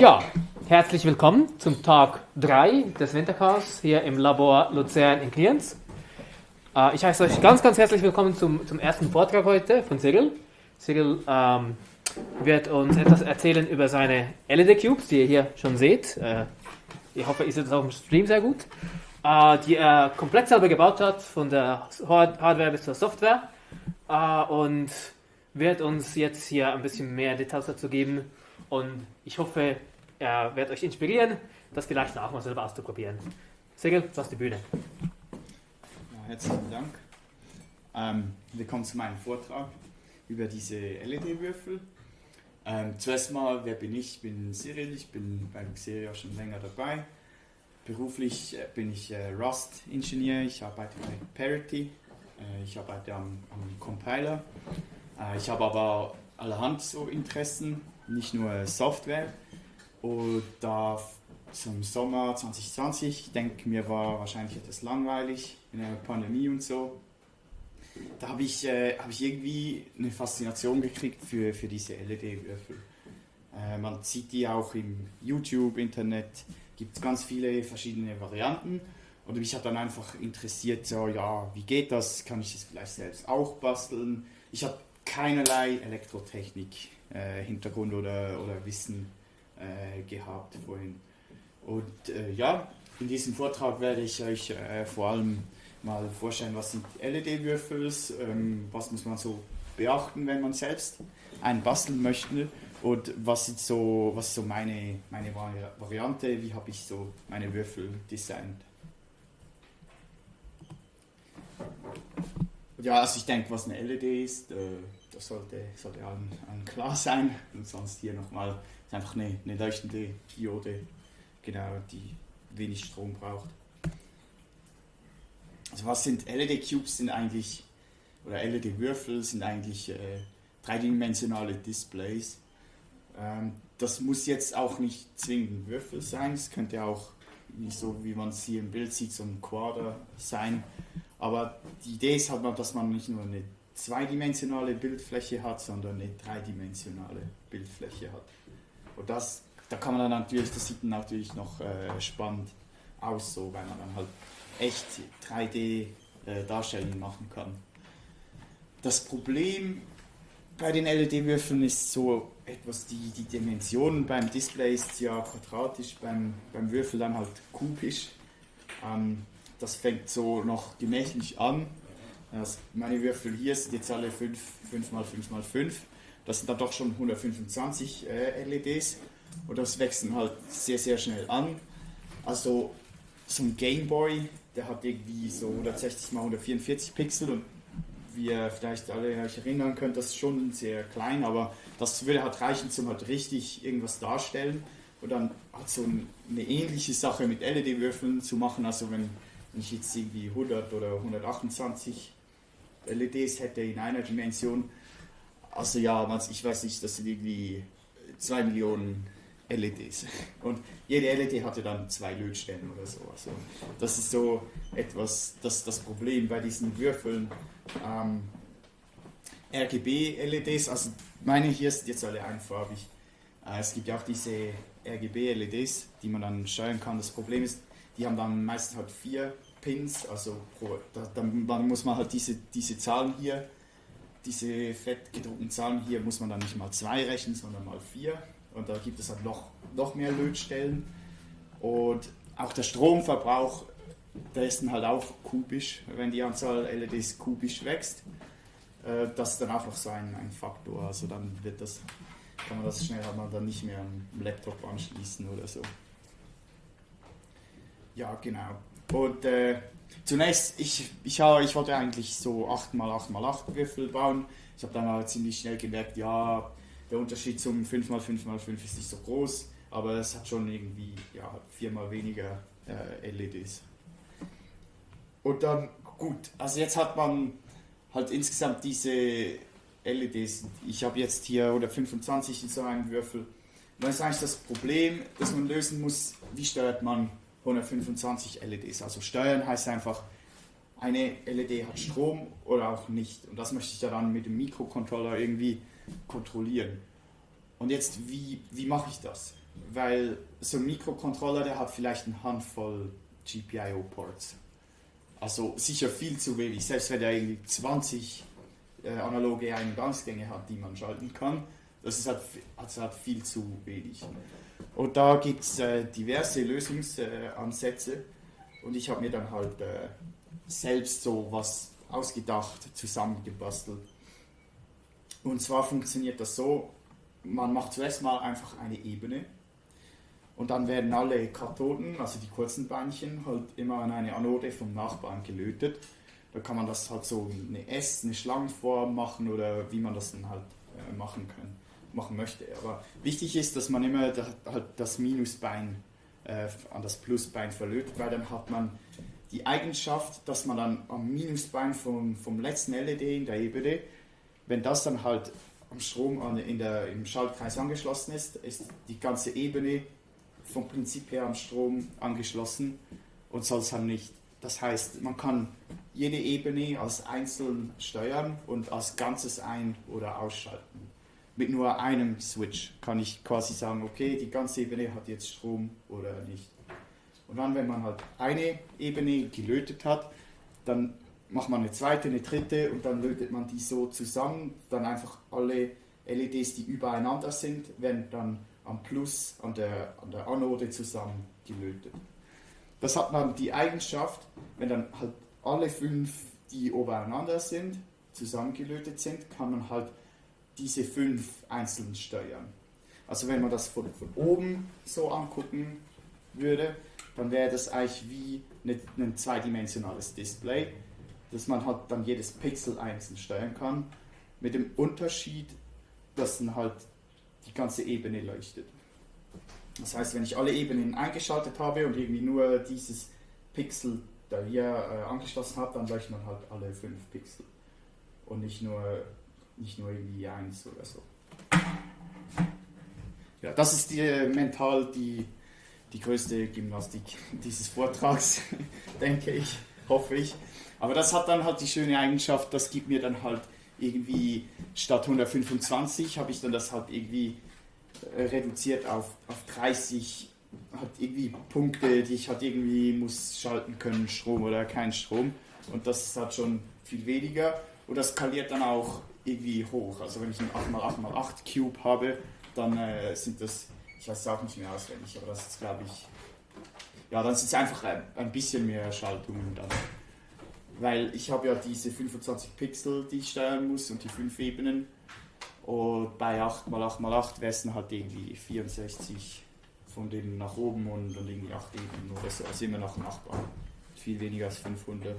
Ja, herzlich willkommen zum Tag 3 des Winterchaos hier im Labor Luzern in Kriens. Ich heiße euch ganz herzlich willkommen zum ersten Vortrag heute von Cyril. Cyril wird uns etwas erzählen über seine LED-Cubes, die ihr hier schon seht. Ich hoffe, ihr seht das auch im Stream sehr gut. Die er komplett selber gebaut hat, von der Hardware bis zur Software. Und wird uns jetzt hier ein bisschen mehr Details dazu geben. Und ich hoffe, er wird euch inspirieren, das vielleicht auch mal selber auszuprobieren. Cyril, du hast die Bühne. Ja, herzlichen Dank. Willkommen zu meinem Vortrag über diese LED-Würfel. Zuerst mal, wer bin ich? Ich bin Cyril, ich bin bei Luxeria schon länger dabei. Beruflich bin ich Rust-Ingenieur, ich arbeite bei Parity, ich arbeite am Compiler. Ich habe aber allerhand so Interessen, nicht nur Software. Und da zum Sommer 2020, ich denke, mir war wahrscheinlich etwas langweilig in der Pandemie und so. Da habe ich irgendwie eine Faszination gekriegt für diese LED-Würfel. Man sieht die auch im YouTube, Internet, gibt es ganz viele verschiedene Varianten. Und mich hat dann einfach interessiert, so, ja, wie geht das? Kann ich das vielleicht selbst auch basteln? Ich habe keinerlei Elektrotechnik Hintergrund oder Wissen gehabt vorhin. Und ja, in diesem Vortrag werde ich euch vor allem mal vorstellen, was sind LED-Würfel, was muss man so beachten, wenn man selbst einen basteln möchte, und was ist so meine Variante, wie habe ich so meine Würfel designt. Ja, also ich denke, was eine LED ist, das sollte allen klar sein. Und sonst hier nochmal, ist einfach eine leuchtende Diode, genau, die wenig Strom braucht. Also was sind LED-Cubes oder LED-Würfel sind eigentlich dreidimensionale Displays. Das muss jetzt auch nicht zwingend Würfel sein, es könnte auch, so wie man es hier im Bild sieht, so ein Quader sein. Aber die Idee ist halt, dass man nicht nur eine zweidimensionale Bildfläche hat, sondern eine dreidimensionale Bildfläche hat. Und da kann man dann natürlich, das sieht dann natürlich noch spannend aus, so, weil man dann halt echt 3D-Darstellungen machen kann. Das Problem bei den LED-Würfeln ist so etwas, die Dimensionen beim Display ist ja quadratisch, beim Würfel dann halt kubisch. Das fängt so noch gemächlich an. Also meine Würfel hier sind jetzt alle 5x5x5. Das sind dann doch schon 125 LEDs. Und das wächst dann halt sehr, sehr schnell an. Also so ein Gameboy, der hat irgendwie so 160 x 144 Pixel. Und wie ihr vielleicht alle euch erinnern könnt, das ist schon sehr klein. Aber das würde halt reichen, zum halt richtig irgendwas darstellen. Und dann hat so eine ähnliche Sache mit LED-Würfeln zu machen. Also wenn ich jetzt irgendwie 100 oder 128 LEDs hätte in einer Dimension, also ja, ich weiß nicht, das sind irgendwie 2 Millionen LEDs. Und jede LED hatte dann 2 Lötstellen oder so. Also das ist so etwas, das Problem bei diesen Würfeln. RGB-LEDs, also meine hier sind jetzt alle einfarbig. Es gibt ja auch diese RGB-LEDs, die man dann steuern kann. Das Problem ist, die haben dann meistens halt 4 Pins, also dann muss man halt diese Zahlen hier, diese fett gedruckten Zahlen hier, muss man dann nicht mal 2 rechnen, sondern mal 4. Und da gibt es halt noch mehr Lötstellen. Und auch der Stromverbrauch, der ist dann halt auch kubisch, wenn die Anzahl LEDs kubisch wächst. Das ist dann auch noch so ein Faktor, also dann kann man das schnell dann nicht mehr am Laptop anschließen oder so. Ja, genau. Und zunächst, ich wollte eigentlich so 8x8x8 Würfel bauen. Ich habe dann aber ziemlich schnell gemerkt, ja, der Unterschied zum 5x5x5 ist nicht so groß, aber es hat schon irgendwie 4-mal weniger LEDs. Und dann, gut, also jetzt hat man halt insgesamt diese LEDs. Ich habe jetzt hier 125 in so einem Würfel. Und das ist eigentlich das Problem, das man lösen muss, wie steuert man 125 LEDs. Also steuern heißt einfach, eine LED hat Strom oder auch nicht. Und das möchte ich dann mit dem Mikrocontroller irgendwie kontrollieren. Und jetzt, wie mache ich das? weil so ein Mikrocontroller, der hat vielleicht eine Handvoll GPIO-Ports. Also sicher viel zu wenig, selbst wenn der irgendwie 20 analoge Eingangsgänge hat, die man schalten kann. Das ist halt viel zu wenig. Und da gibt es diverse Lösungsansätze und ich habe mir dann halt selbst so was ausgedacht, zusammengebastelt. Und zwar funktioniert das so, man macht zuerst mal einfach eine Ebene und dann werden alle Kathoden, also die kurzen Beinchen, halt immer an eine Anode vom Nachbarn gelötet. Da kann man das halt so eine Schlangenform machen oder wie man das dann halt machen möchte. Aber wichtig ist, dass man immer halt das Minusbein an das Plusbein verlötet, weil dann hat man die Eigenschaft, dass man dann am Minusbein vom letzten LED in der Ebene, wenn das dann halt am Strom im Schaltkreis angeschlossen ist, ist die ganze Ebene vom Prinzip her am Strom angeschlossen und soll es halt nicht. Das heißt, man kann jede Ebene als einzeln steuern und als Ganzes ein- oder ausschalten. Mit nur einem Switch kann ich quasi sagen, okay, die ganze Ebene hat jetzt Strom oder nicht. Und dann, wenn man halt eine Ebene gelötet hat, dann macht man eine zweite, eine dritte und dann lötet man die so zusammen. Dann einfach alle LEDs, die übereinander sind, werden dann am Plus an der Anode zusammen gelötet. Das hat dann die Eigenschaft, wenn dann halt alle 5, die obereinander sind, zusammengelötet sind, kann man halt diese 5 einzeln steuern. Also wenn man das von oben so angucken würde, dann wäre das eigentlich wie ein zweidimensionales Display, dass man halt dann jedes Pixel einzeln steuern kann, mit dem Unterschied, dass dann halt die ganze Ebene leuchtet. Das heißt, wenn ich alle Ebenen eingeschaltet habe und irgendwie nur dieses Pixel da hier angeschlossen habe, dann leuchten dann halt alle 5 Pixel und nicht nur irgendwie eins oder so. Ja, das ist mental die größte Gymnastik dieses Vortrags, denke ich, hoffe ich. Aber das hat dann halt die schöne Eigenschaft, das gibt mir dann halt irgendwie statt 125 habe ich dann das halt irgendwie reduziert auf 30 hat irgendwie Punkte, die ich halt irgendwie muss schalten können, Strom oder kein Strom. Und das ist halt schon viel weniger. Und das skaliert dann auch irgendwie hoch. Also wenn ich einen 8x8x8 Cube habe, dann sind das, ich weiß es auch nicht mehr auswendig, aber das ist glaube ich, ja, dann sind es einfach ein bisschen mehr Schaltungen dann. Weil ich habe ja diese 25 Pixel, die ich steuern muss und die 5 Ebenen. Und bei 8x8x8 wäre es dann halt irgendwie 64 von denen nach oben und irgendwie 8 Ebenen oder so. Also immer noch machbar. Viel weniger als 500.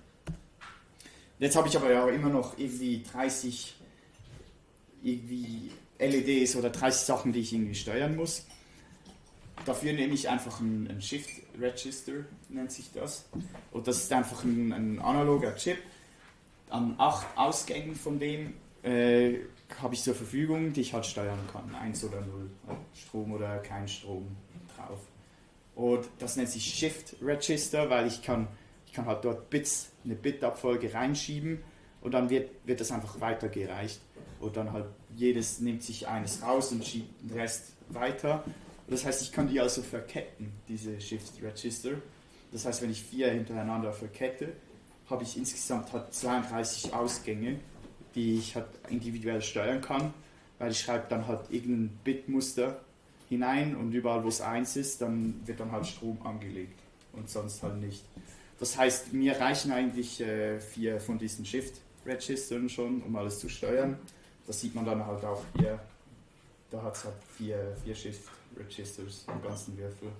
Jetzt habe ich aber ja immer noch irgendwie 30 irgendwie LEDs oder 30 Sachen, die ich irgendwie steuern muss. Dafür nehme ich einfach ein Shift Register, nennt sich das. Und das ist einfach ein analoger Chip. An 8 Ausgängen von dem habe ich zur Verfügung, die ich halt steuern kann. 1 oder 0. Strom oder kein Strom drauf. Und das nennt sich Shift Register, weil ich kann halt dort eine Bitabfolge reinschieben und dann wird das einfach weitergereicht. Und dann halt jedes nimmt sich eines raus und schiebt den Rest weiter. Das heißt, ich kann die also verketten, diese Shift Register. Das heißt, wenn ich 4 hintereinander verkette, habe ich insgesamt halt 32 Ausgänge, die ich halt individuell steuern kann, weil ich schreibe dann halt irgendein Bitmuster hinein und überall, wo es 1 ist, dann wird dann halt Strom angelegt und sonst halt nicht. Das heißt, mir reichen eigentlich 4 von diesen Shift Registern schon, um alles zu steuern. Das sieht man dann halt auch hier. Da hat es halt 4 Shift Registers im ganzen Würfel.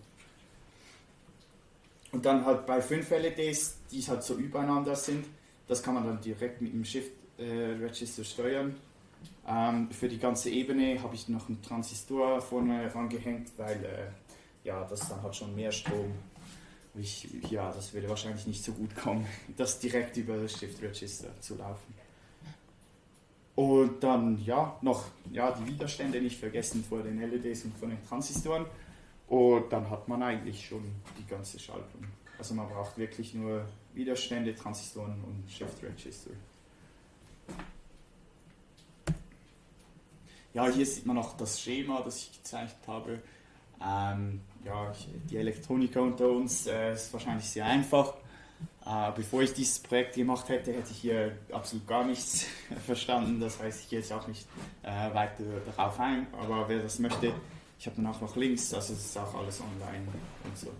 Und dann halt bei 5 LEDs, die halt so übereinander sind, das kann man dann direkt mit dem Shift Register steuern. Für die ganze Ebene habe ich noch einen Transistor vorne rangehängt, weil das dann halt schon mehr Strom. Das würde wahrscheinlich nicht so gut kommen, das direkt über das Shift Register zu laufen. Und dann noch die Widerstände nicht vergessen vor den LEDs und von den Transistoren. Und dann hat man eigentlich schon die ganze Schaltung. Also man braucht wirklich nur Widerstände, Transistoren und Shift Register. Ja, hier sieht man noch das Schema, das ich gezeigt habe. Die Elektroniker unter uns ist wahrscheinlich sehr einfach. Bevor ich dieses Projekt gemacht hätte, hätte ich hier absolut gar nichts verstanden. Das heißt, ich gehe jetzt auch nicht weiter darauf ein. Aber wer das möchte, ich habe dann auch noch Links, also es ist auch alles online und so.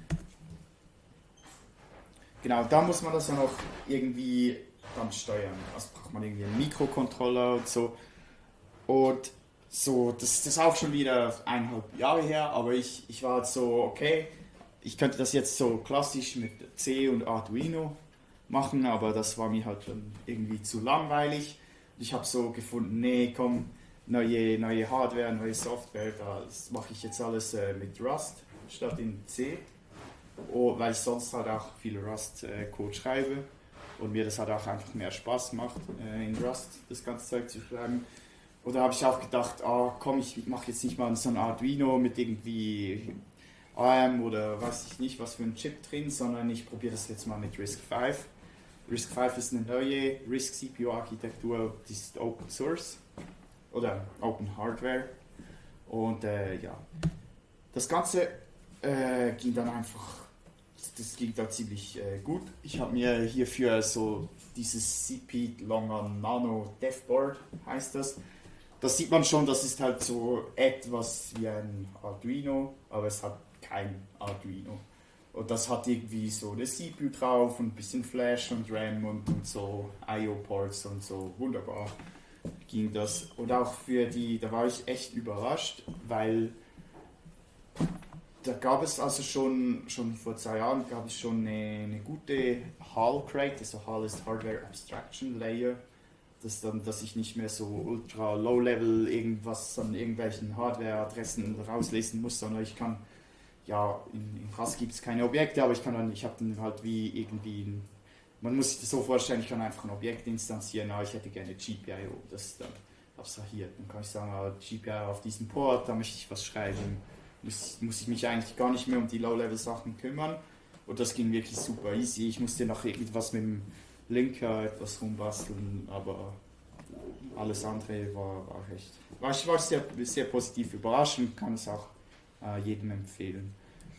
Genau, da muss man das dann auch irgendwie dann steuern. Also braucht man irgendwie einen Mikrocontroller und so. Und so, das ist auch schon wieder 1,5 Jahre her, aber ich war halt so, okay, ich könnte das jetzt so klassisch mit C und Arduino machen, aber das war mir halt dann irgendwie zu langweilig. Ich habe so gefunden, nee, komm, neue Hardware, neue Software, das mache ich jetzt alles mit Rust statt in C, weil ich sonst halt auch viel Rust-Code schreibe und mir das halt auch einfach mehr Spaß macht, in Rust das ganze Zeug zu schreiben. Oder habe ich auch gedacht, komm, ich mache jetzt nicht mal so ein Arduino mit irgendwie ARM oder weiß ich nicht was für ein Chip drin, sondern ich probiere das jetzt mal mit RISC-V. RISC-V ist eine neue RISC-CPU-Architektur, die ist Open Source oder Open Hardware. Und das Ganze ging dann einfach, das ging da ziemlich gut. Ich habe mir hierfür so dieses CP Longer Nano Devboard heißt das. Das sieht man schon, das ist halt so etwas wie ein Arduino, aber es hat kein Arduino. Und das hat irgendwie so eine CPU drauf und ein bisschen Flash und RAM und so IO-Ports und so. Wunderbar ging das. Und auch da war ich echt überrascht, weil da gab es also schon vor 2 Jahren gab es schon eine gute HAL-Crate, also HAL ist Hardware Abstraction Layer, dass ich nicht mehr so ultra low-level irgendwas an irgendwelchen Hardware-Adressen rauslesen muss, sondern ich kann, in Rust gibt es keine Objekte, aber ich habe dann halt wie irgendwie, man muss sich das so vorstellen, ich kann einfach ein Objekt instanzieren, ich hätte gerne GPIO, das ist dann abstrahiert. Dann kann ich sagen, GPIO auf diesem Port, da möchte ich was schreiben, muss ich mich eigentlich gar nicht mehr um die Low-Level-Sachen kümmern. Und das ging wirklich super easy. Ich musste noch irgendwas mit dem Linker etwas rumbasteln, aber alles andere ich war sehr, sehr positiv überrascht und kann es auch jedem empfehlen.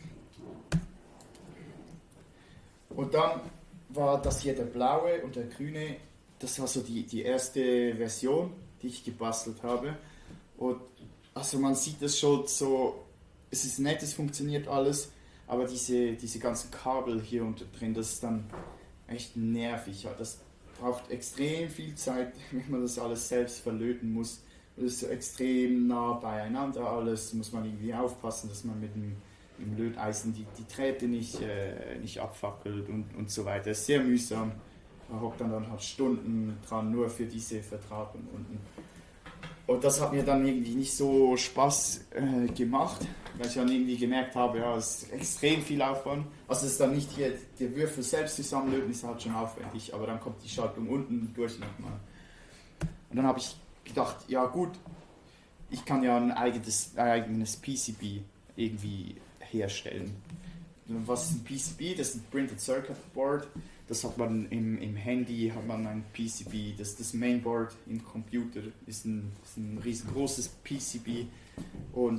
Und dann war das hier der blaue und der grüne, das war so die erste Version, die ich gebastelt habe. Und also man sieht das schon so, es ist nett, es funktioniert alles, aber diese ganzen Kabel hier unter drin, das ist dann echt nervig. Das braucht extrem viel Zeit, wenn man das alles selbst verlöten muss. Das ist so extrem nah beieinander alles, muss man irgendwie aufpassen, dass man mit dem Löteisen die Drähte nicht abfackelt und so weiter. Das ist sehr mühsam. Man hockt dann halt Stunden dran, nur für diese Verdrahtung unten. Und das hat mir dann irgendwie nicht so Spaß gemacht, weil ich dann irgendwie gemerkt habe, es ist extrem viel Aufwand. Also es ist dann nicht hier, der Würfel selbst zusammenlöten ist halt schon aufwendig, aber dann kommt die Schaltung unten durch nochmal. Und dann habe ich gedacht, ja gut, ich kann ja ein eigenes PCB irgendwie herstellen. Und was ist ein PCB? Das ist ein Printed Circuit Board. Das hat man im Handy, hat man ein PCB, das Mainboard im Computer ist ein riesengroßes PCB und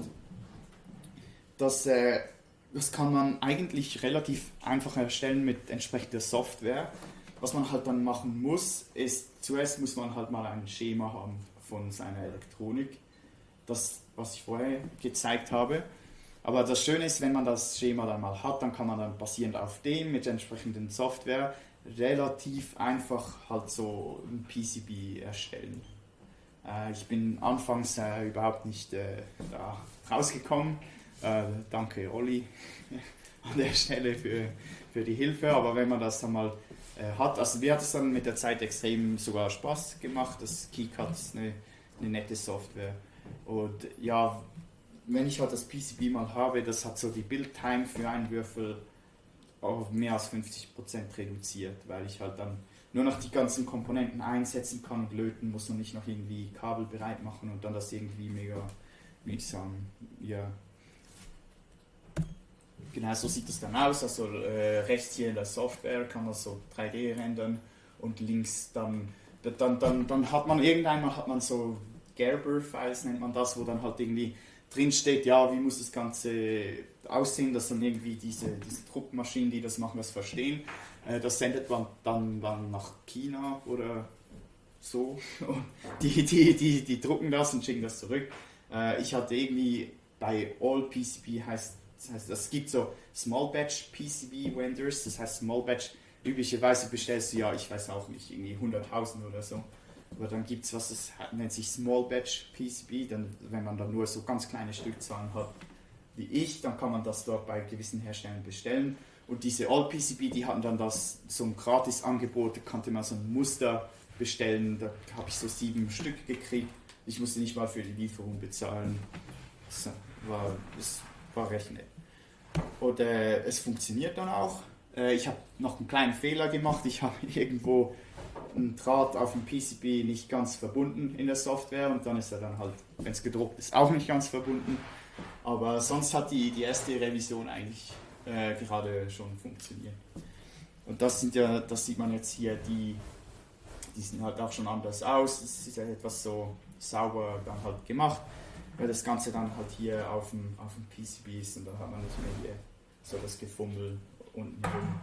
das kann man eigentlich relativ einfach erstellen mit entsprechender Software. Was man halt dann machen muss, ist, zuerst muss man halt mal ein Schema haben von seiner Elektronik, das, was ich vorher gezeigt habe. Aber das Schöne ist, wenn man das Schema dann mal hat, dann kann man dann basierend auf dem mit entsprechenden Software relativ einfach halt so ein PCB erstellen. Ich bin anfangs überhaupt nicht da rausgekommen. Danke Olli an der Stelle für die Hilfe. Aber wenn man das dann mal hat, also mir hat es dann mit der Zeit extrem sogar Spaß gemacht. Das KiCad ist eine nette Software. Und ja, wenn ich halt das PCB mal habe, das hat so die Build-Time für einen Würfel auf mehr als 50% reduziert, weil ich halt dann nur noch die ganzen Komponenten einsetzen kann und löten muss und nicht noch irgendwie Kabel bereit machen und dann das irgendwie mega mühsam. Ja. Genau, so sieht es dann aus. Also rechts hier in der Software kann man so 3D rendern und links dann hat man irgendeinmal so Gerber-Files nennt man das, wo dann halt irgendwie drin steht, ja, wie muss das Ganze aussehen, dass dann irgendwie diese Druckmaschinen, die das machen, das verstehen. Das sendet man dann nach China oder so. Und die drucken das und schicken das zurück. Ich hatte irgendwie bei All PCB heißt, es gibt so Small Batch PCB Vendors, das heißt Small Batch, üblicherweise bestellst du ja, ich weiß auch nicht, irgendwie 100.000 oder so. Aber dann gibt es was, das nennt sich Small Batch PCB, dann, wenn man dann nur so ganz kleine Stückzahlen hat wie ich, dann kann man das dort bei gewissen Herstellern bestellen. Und diese All PCB, die hatten dann so ein Gratis-Angebot, da konnte man so ein Muster bestellen, da habe ich so 7 Stück gekriegt. Ich musste nicht mal für die Lieferung bezahlen. Das war recht nett. Und es funktioniert dann auch. Ich habe noch einen kleinen Fehler gemacht. Ich habe irgendwo einen Draht auf dem PCB nicht ganz verbunden in der Software und dann ist er dann halt, wenn es gedruckt ist, auch nicht ganz verbunden. Aber sonst hat die erste Revision eigentlich gerade schon funktioniert. Und das sieht man jetzt hier, die sehen halt auch schon anders aus. Das ist ja etwas so sauber dann halt gemacht, weil das Ganze dann halt hier auf dem PCB ist und dann hat man nicht mehr hier so das Gefummel unten drin.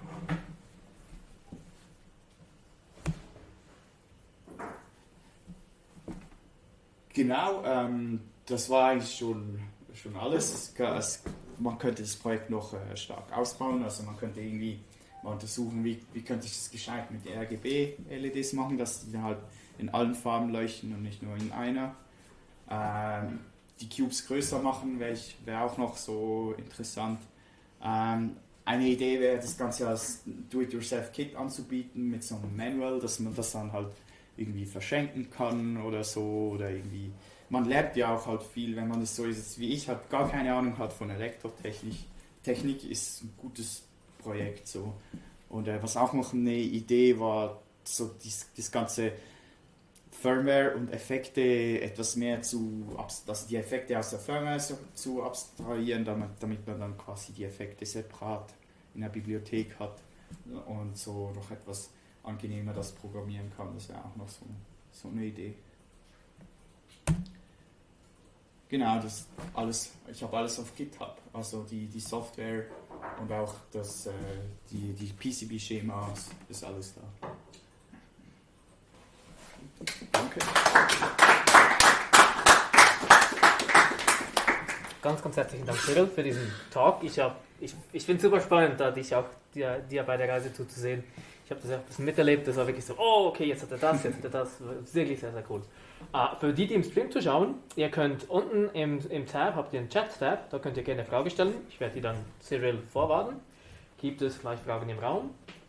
Genau, das war eigentlich schon alles. Man könnte das Projekt noch stark ausbauen, also man könnte irgendwie mal untersuchen, wie könnte ich das gescheit mit RGB-LEDs machen, dass die dann halt in allen Farben leuchten und nicht nur in einer. Die Cubes größer machen wäre auch noch so interessant. Eine Idee wäre, das Ganze als Do-it-yourself-Kit anzubieten mit so einem Manual, dass man das dann halt irgendwie verschenken kann oder so, oder irgendwie, man lernt ja auch halt viel, wenn man es so ist wie ich, hat gar keine Ahnung hat von Elektrotechnik. Technik ist ein gutes Projekt so. Und was auch noch eine Idee war, so das ganze Firmware und Effekte etwas mehr also die Effekte aus der Firmware zu abstrahieren, damit man dann quasi die Effekte separat in der Bibliothek hat und so noch etwas angenehmer das programmieren kann. Das wäre auch noch so eine Idee. Genau, das alles, ich habe alles auf GitHub, also die Software und auch die PCB-Schemas ist alles da. Danke. Ganz herzlichen Dank, Cyril, für diesen Talk. Ich finde es super spannend, da dich auch dir bei der Reise zuzusehen. Ich habe das auch ein bisschen miterlebt, das war wirklich so, oh, okay, jetzt hat er das, jetzt hat er das. Wirklich sehr, sehr cool. Für die im Stream zuschauen, ihr könnt unten im Tab, habt ihr einen Chat-Tab, da könnt ihr gerne eine Frage stellen. Ich werde die dann Cyril vorwarten. Gibt es gleich Fragen im Raum?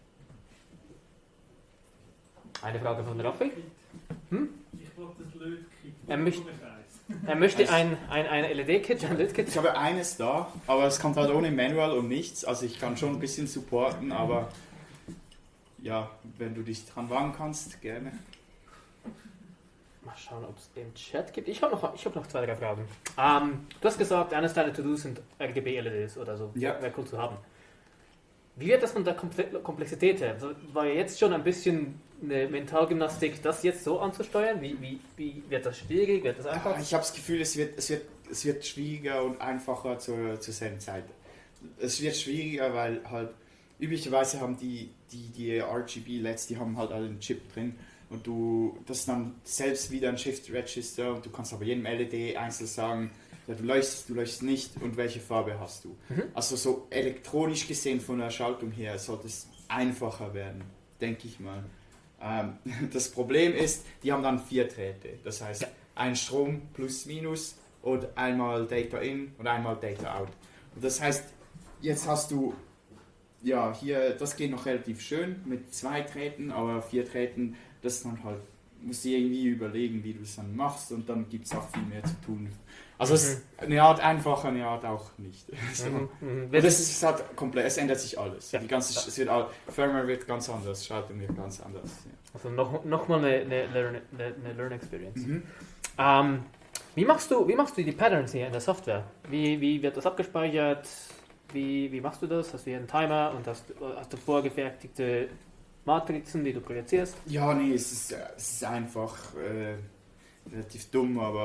Eine Frage von Raffi. Ich brauche das Lötkit. Er möchte ein LED-Kit, ein Lötkit. Ich habe eines da, aber es kommt halt ohne Manual und nichts. Also ich kann schon ein bisschen supporten, aber ja, wenn du dich dran wagen kannst, gerne. Mal schauen, ob es im Chat gibt. Ich habe noch 2, 3 Fragen. Du hast gesagt, eines deiner To-Dos sind RGB-LEDs oder so. Ja. Wäre cool zu haben. Wie wird das von der Komplexität her? War ja jetzt schon ein bisschen eine Mentalgymnastik, das jetzt so anzusteuern? Wie wird das schwierig? Wird das einfach? Ich habe das Gefühl, es wird schwieriger und einfacher zur selben Zeit. Es wird schwieriger, weil halt üblicherweise haben die RGB-LEDs, die haben halt alle einen Chip drin und das ist dann selbst wieder ein Shift-Register und du kannst aber jedem LED einzeln sagen, ja, du leuchtest nicht und welche Farbe hast du. Also so elektronisch gesehen von der Schaltung her sollte es einfacher werden, denke ich mal. Das Problem ist, die haben dann 4 Drähte, das heißt ein Strom plus minus und einmal Data in und einmal Data out. Und das heißt, jetzt hast du, ja hier, das geht noch relativ schön mit 2 Drähten, aber 4 Drähten, das dann halt, musst du irgendwie überlegen, wie du es dann machst und dann gibt es auch viel mehr zu tun. Also es ist eine Art einfacher, eine Art auch nicht. So. Das ist halt komplett, es ändert sich alles. Ja. Firmware wird ganz anders, Schaltung wird ganz anders. Ja. Also nochmal eine Learn Experience. Wie machst du die Patterns hier in der Software? Wie wird das abgespeichert? Wie machst du das? Hast du hier einen Timer und hast du vorgefertigte Matrizen, die du projizierst? Ja, nee, es ist einfach relativ dumm, aber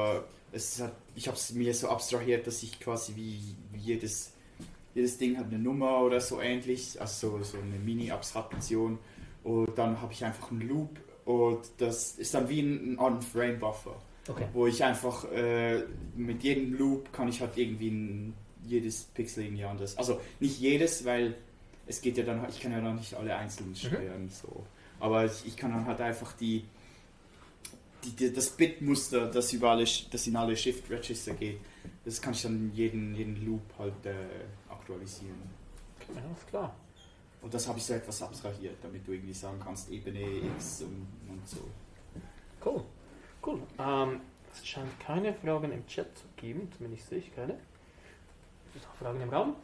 ich habe es mir so abstrahiert, dass ich quasi wie jedes Ding hat eine Nummer oder so ähnlich, also so eine Mini-Abstraktion. Und dann habe ich einfach einen Loop und das ist dann wie ein On-Frame-Buffer. Okay. Wo ich einfach mit jedem Loop kann ich halt irgendwie jedes Pixel irgendwie anders. Also nicht jedes, weil es geht ja dann, ich kann ja dann nicht alle einzeln steuern. So. Aber ich kann dann halt einfach das Bitmuster, das in alle Shift Register geht, das kann ich dann jeden Loop halt aktualisieren. Ja, ist klar. Und das habe ich so etwas abstrahiert, damit du irgendwie sagen kannst, Ebene X und so. Cool. Es scheint keine Fragen im Chat zu geben, zumindest sehe ich keine. Gibt es noch Fragen im Raum?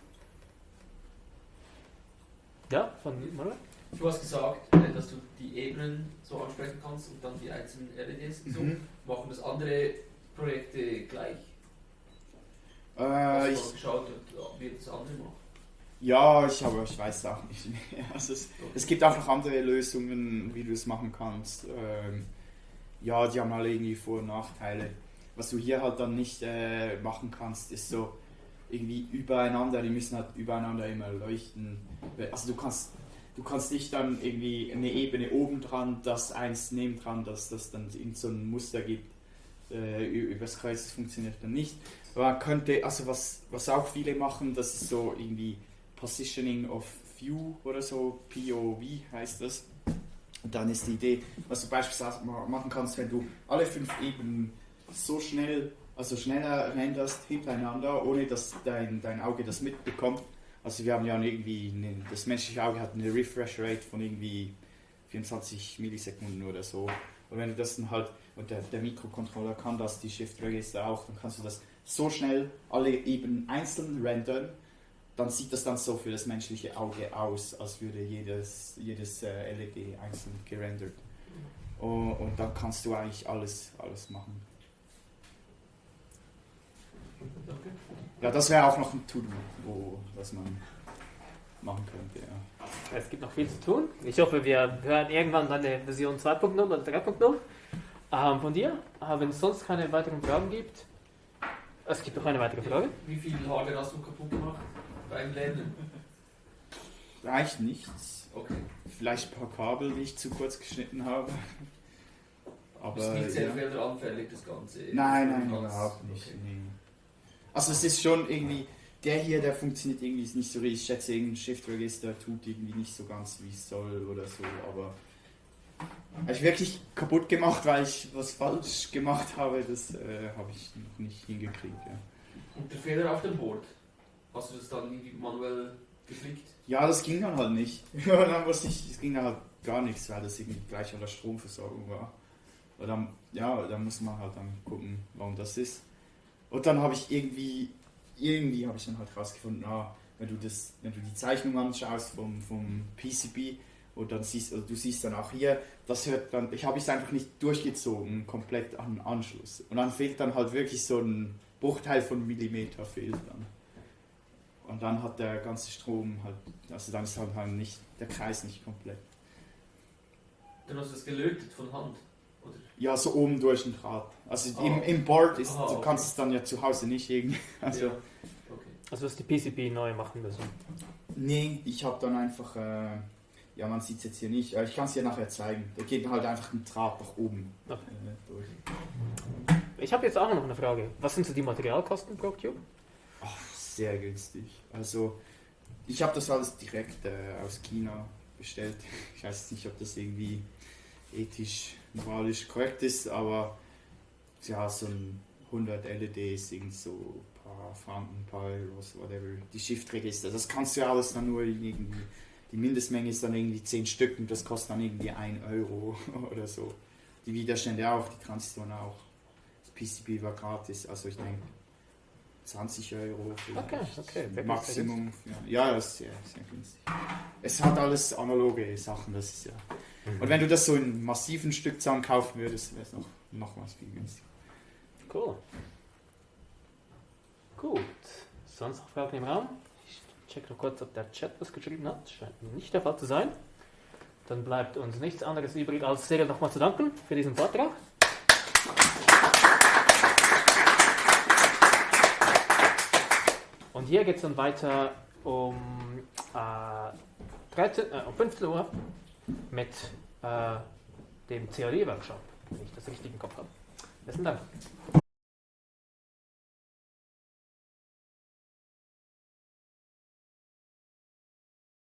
Ja, von Manuel? Du hast gesagt, dass du die Ebenen so ansprechen kannst und dann die einzelnen LEDs. So. Machen das andere Projekte gleich? Hast du mal geschaut, wie das andere macht? Ja, ich weiß auch nicht mehr. Also es gibt einfach andere Lösungen, wie du es machen kannst. Ja, die haben alle irgendwie Vor- und Nachteile. Was du hier halt dann nicht machen kannst, ist so irgendwie übereinander, die müssen halt übereinander immer leuchten. Also du kannst nicht dann irgendwie eine Ebene oben dran, das eins neben dran, dass das dann in so ein Muster gibt. Übers Kreuz, das funktioniert dann nicht. Aber man könnte, also was auch viele machen, das ist so irgendwie Positioning of View oder so, POV heißt das. Und dann ist die Idee, was du beispielsweise machen kannst, wenn du alle 5 Ebenen so schnell, also schneller renderst hintereinander, ohne dass dein Auge das mitbekommt. Also wir haben ja irgendwie, das menschliche Auge hat eine Refresh Rate von irgendwie 24 Millisekunden oder so. Und wenn du das dann halt, und der Mikrocontroller kann das, die Shift Register auch, dann kannst du das so schnell alle Ebenen einzeln rendern, dann sieht das dann so für das menschliche Auge aus, als würde jedes LED einzeln gerendert. Und dann kannst du eigentlich alles machen. Okay. Ja, das wäre auch noch ein To-Do, was man machen könnte. Ja. Es gibt noch viel zu tun. Ich hoffe, wir hören irgendwann dann eine Version 2.0 oder 3.0 von dir. Wenn es sonst keine weiteren Fragen gibt. Es gibt noch eine weitere Frage. Wie viel Hardware hast du kaputt gemacht beim Lernen? Reicht nichts. Okay. Vielleicht ein paar Kabel, die ich zu kurz geschnitten habe. Aber ist nicht sehr fehleranfällig, das Ganze? Nein, überhaupt nicht. Okay. Nee. Also es ist schon irgendwie, der funktioniert irgendwie nicht so richtig. Ich schätze, irgendein Shift-Register tut irgendwie nicht so ganz, wie es soll oder so, aber habe ich wirklich kaputt gemacht, weil ich was falsch gemacht habe, das habe ich noch nicht hingekriegt. Ja. Und der Fehler auf dem Board, hast du das dann irgendwie manuell geflickt? Ja, das ging dann halt nicht. Dann es ging dann halt gar nichts, weil das irgendwie gleich an der Stromversorgung war. Und dann, da muss man halt dann gucken, warum das ist. Und dann habe ich irgendwie habe ich dann halt rausgefunden, wenn du die Zeichnung anschaust vom PCB und dann du siehst dann auch hier, das hört dann, ich habe es einfach nicht durchgezogen, komplett an Anschluss. Und dann fehlt dann halt wirklich so ein Bruchteil von Millimeter fehlt dann. Und dann hat der ganze Strom halt, also dann ist halt nicht, der Kreis nicht komplett. Dann hast du das gelötet von Hand, oder? Ja, so oben durch den Draht. Also im Board ist, okay. Du kannst es dann ja zu Hause nicht irgendwie. Also, ja. Okay. Also hast du die PCB neu machen müssen? Nee, ich habe dann einfach, man sieht es jetzt hier nicht, ich kann es dir nachher zeigen. Da geht halt einfach ein Draht nach oben durch. Ich habe jetzt auch noch eine Frage. Was sind so die Materialkosten pro Cube? Sehr günstig. Also ich habe das alles direkt aus China bestellt. Ich weiß nicht, ob das irgendwie ethisch, moralisch korrekt ist, aber ja, so ein 100 LEDs, irgend so ein paar Franken, ein paar Euros, whatever, die Shift-Register, das kannst du ja alles dann nur irgendwie, die Mindestmenge ist dann irgendwie 10 Stück und das kostet dann irgendwie 1 Euro oder so. Die Widerstände auch, die Transistoren auch. Das PCB war gratis, also ich denke 20 Euro vielleicht. Okay. Maximum. Ja, das ist sehr, sehr günstig. Es hat alles analoge Sachen, das ist ja. Und wenn du das so in massiven Stückzahlen kaufen würdest, wäre es noch was viel günstiger. Cool. Gut. Sonst noch Fragen im Raum? Ich check noch kurz, ob der Chat was geschrieben hat. Scheint nicht der Fall zu sein. Dann bleibt uns nichts anderes übrig, als Cyril nochmal zu danken für diesen Vortrag. Und hier geht es dann weiter um 15 Uhr mit dem Theorie-Workshop, wenn ich das richtig im Kopf habe. Besten Dank.